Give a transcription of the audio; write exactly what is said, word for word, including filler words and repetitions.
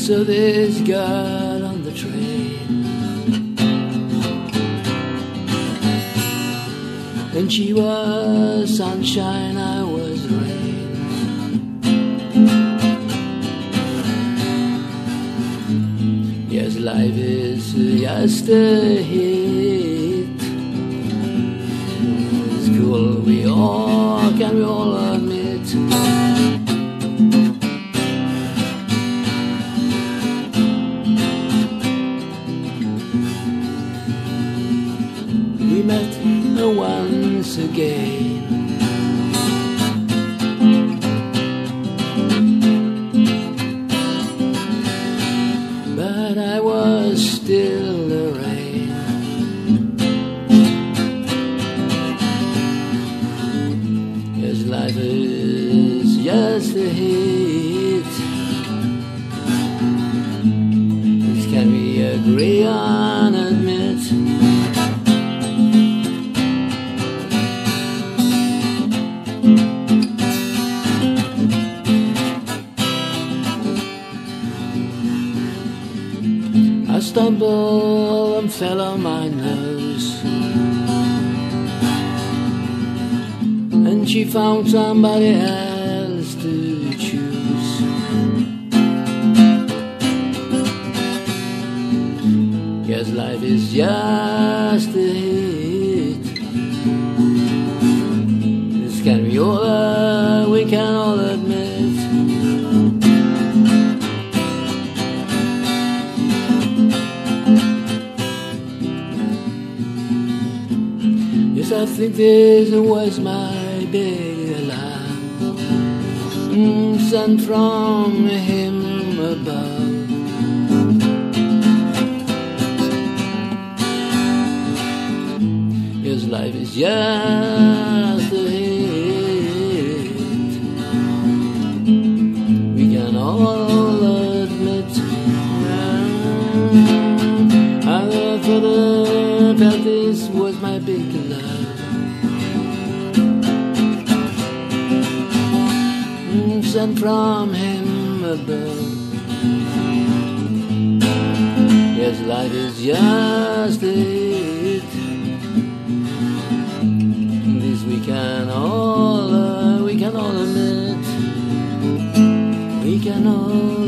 saw this girl on the train, and she was sunshine, I was rain. Yes, life is just a hit. It's cool, we all can we all admit. We met once again, but I was still the rain. Yes, life is just a hit. This can we agree on, admit. I stumbled and fell on my nose, and she found somebody else to choose. Yes, life is just a hit. This can be all uh, we can all admit. Yes, I think this was my big alarm, mm, sent from him above. Yes, life is just a hit. We can all admit. I thought that this was my big love, sent from him above. Yes, life is just it. This we can all, uh, we can all admit. We can all